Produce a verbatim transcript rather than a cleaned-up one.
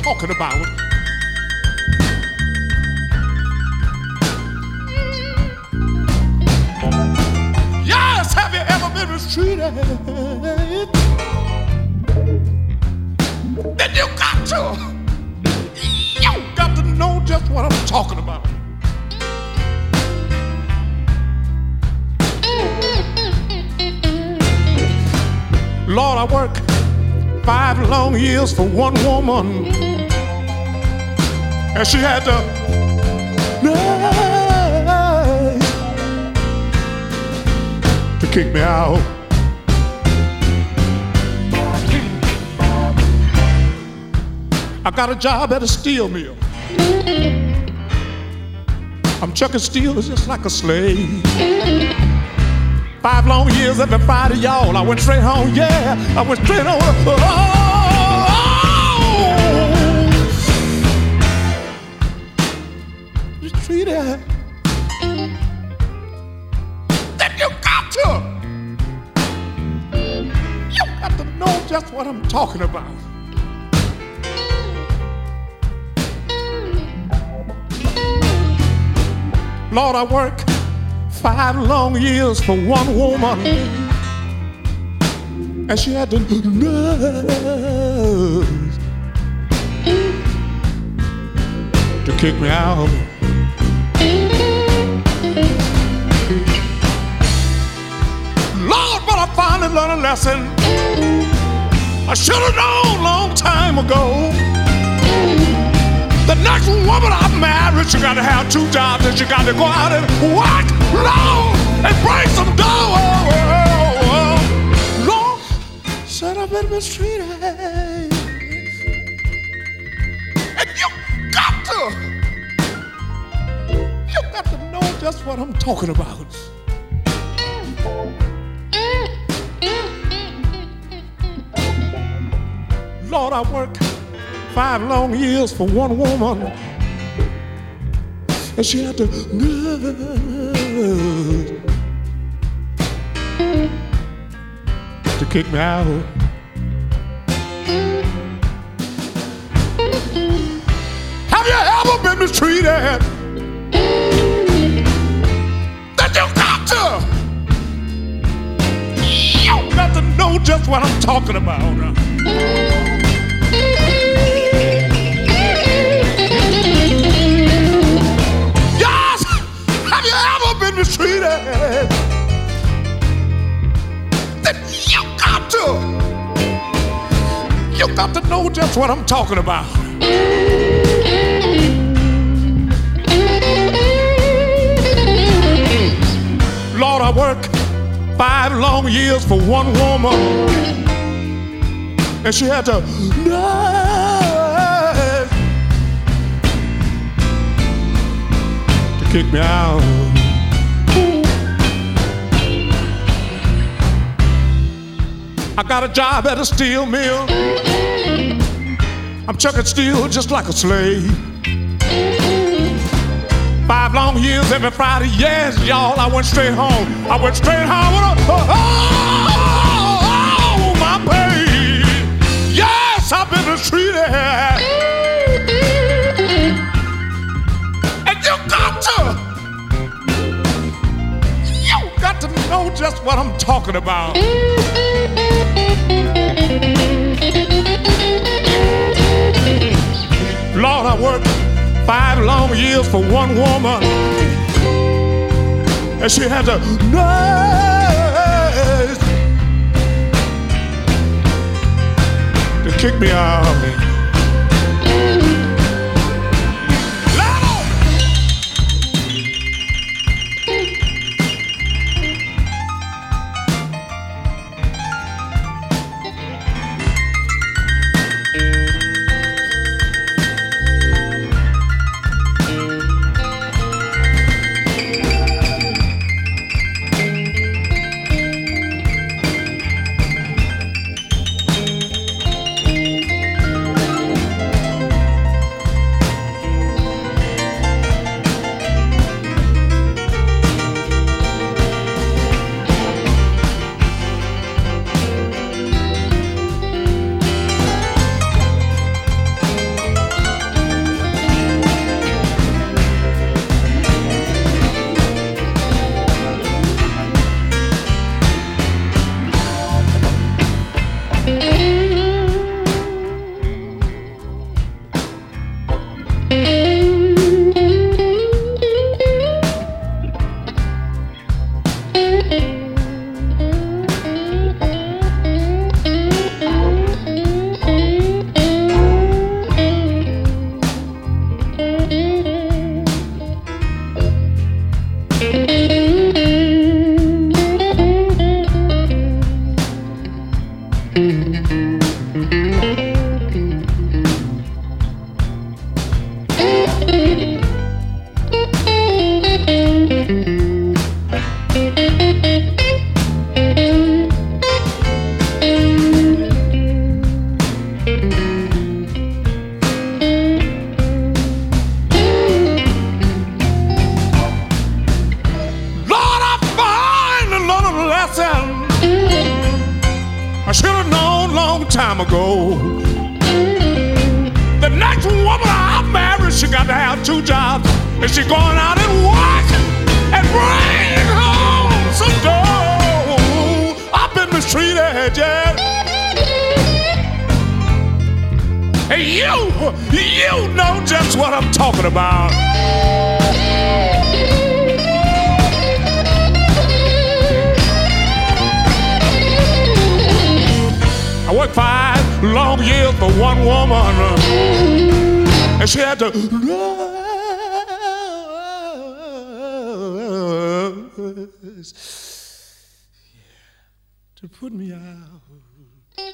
talking about. Yes, have you ever been mistreated? Then you got to, you got to know just what I'm talking about. Lord, I work five long years for one woman, and she had to to kick me out. I got a job at a steel mill. I'm chucking steel just like a slave. Five long years every Friday, y'all. I went straight home, yeah. I went straight home. Oh, oh. You treat it. Then you got to. You got to know just what I'm talking about. Lord, I work five long years for one woman, and she had the nerve to kick me out. Lord, but I finally learned a lesson I should have known a long time ago. The next woman I married, she got to have two jobs, and she got to go out and work, Lord, and bring some dough. Lord, said I've been mistreated. And you got to, you got to know just what I'm talking about. Lord, I work five long years for one woman, and she had to to kick me out. Have you ever been mistreated? That you got to, you got to know just what I'm talking about. Mistreated, then you got to, you got to know just what I'm talking about. Lord, I work five long years for one woman, and she had to nurse to kick me out. I got a job at a steel mill. I'm chucking steel just like a slave. Five long years every Friday, yes, y'all. I went straight home. I went straight home with a, oh, oh, oh, my pay. Yes, I've been mistreated. And you got to, you got to know just what I'm talking about. Lord, I worked five long years for one woman, and she had to nurse to kick me out. I should have known long time ago. The next woman I marry, she got to have two jobs, and she going out and work and bring home some dough. I've been mistreated, yeah. And you, you know just what I'm talking about. I worked five long years for one woman, and she had to to put me out.